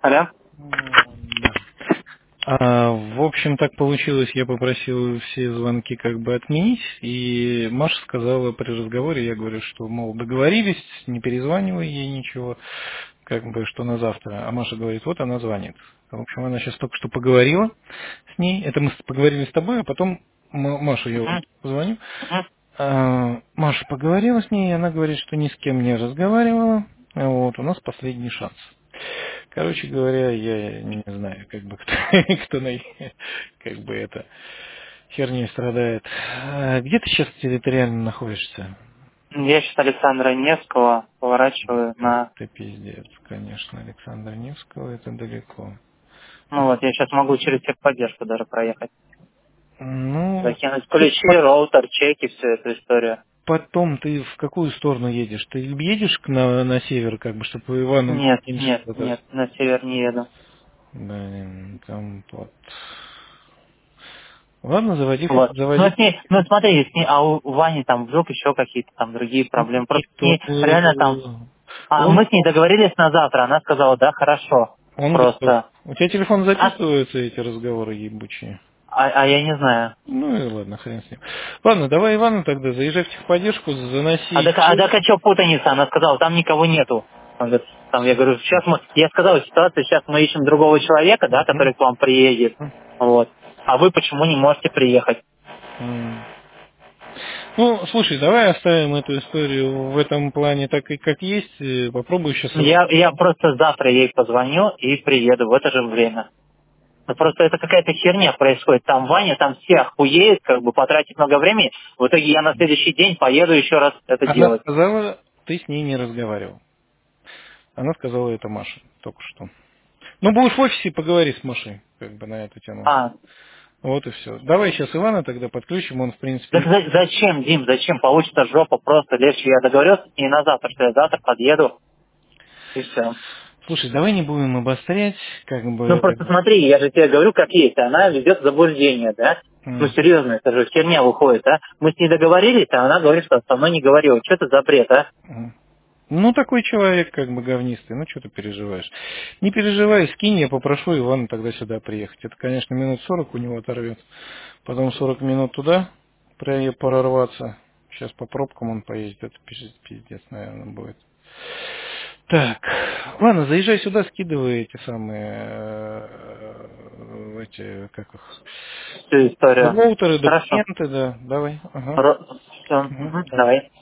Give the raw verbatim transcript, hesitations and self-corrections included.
Алло? А, в общем, так получилось, я попросил все звонки как бы отменить, и Маша сказала при разговоре, я говорю, что, мол, договорились, не перезванивай ей ничего, как бы, что на завтра. А Маша говорит, вот она звонит. В общем, она сейчас только что поговорила с ней, это мы с- поговорили с тобой, а потом М- Машу я вот Мгм, позвоню. мгм. А, Маша поговорила с ней, и она говорит, что ни с кем не разговаривала, вот, у нас последний шанс. Короче говоря, я не знаю, как бы кто, кто на как бы это херней страдает. А где ты сейчас территориально находишься? Я сейчас Александра Невского поворачиваю на... Это пиздец, конечно, Александра Невского, это далеко. Ну вот, я сейчас могу через техподдержку даже проехать. Ну, Закинуть ты ключи, по- роутер, чеки, всю эту историю. потом ты в какую сторону едешь? Ты едешь к- на, на север, как бы, чтобы Ивану Нет, меньше нет, куда-то? нет, на север не еду. Блин, там вот. Ладно, заводи, Вот. Ну, заводи. с ней, ну смотри, с ней, а у, у Вани там вдруг еще какие-то там другие проблемы. Нет, Просто с он, ней реально там... э, А он, мы с ней договорились на завтра, она сказала, да, хорошо. он готов. Просто... У тебя телефон А, записываются, эти разговоры ебучие? а, а я не знаю. Ну и ладно, хрен с ним. Ладно, давай Ивану тогда, заезжай в техподдержку, А заноси. так, а так а что путаница? Она сказала, там никого нету. Он говорит, там, я говорю, сейчас мы, я сказал, ситуация, сейчас мы ищем другого человека, да, который Мгм. к вам приедет, вот. А вы почему не можете приехать? М. Ну, слушай, давай оставим эту историю в этом плане так и как есть. э, Попробую сейчас его. Я, я просто завтра ей позвоню и приеду в это же время. Ну, просто это какая-то херня происходит. Там Ваня, там все охуеют, как бы потратить много времени. В итоге я на следующий день поеду еще раз это Она делать. сказала, ты с ней не разговаривал. Она сказала это Маше только что. Ну, будешь в офисе, поговори с Машей, как бы на эту тему. А, Вот и все. Давай сейчас Ивана тогда подключим, он в так принципе... за- зачем, Дим, зачем? Получится жопа просто. Легче я договорился и на завтра, что я завтра подъеду и все. Слушай, давай не будем обострять, как Ну бы... просто смотри, я же тебе говорю, как есть, она ведет заблуждение, да? Ну м, серьезно, это же херня выходит, а? Мы с ней договорились, а она говорит, что со мной не говорила. Что это за бред, а? м. Ну, такой человек, как бы, говнистый, ну, что ты переживаешь? Не переживай, скинь, я попрошу Ивана тогда сюда приехать. Это, конечно, минут сорок у него оторвет. Потом сорок минут туда про- прорваться. Сейчас по пробкам он поедет, это пиздец, пиздец, наверное, будет. Так, ладно, заезжай сюда, скидывай эти самые, э, эти, как их, Всю историю. роутеры, Хорошо. документы, да, давай, ага. Все, Мгм, давай. давай.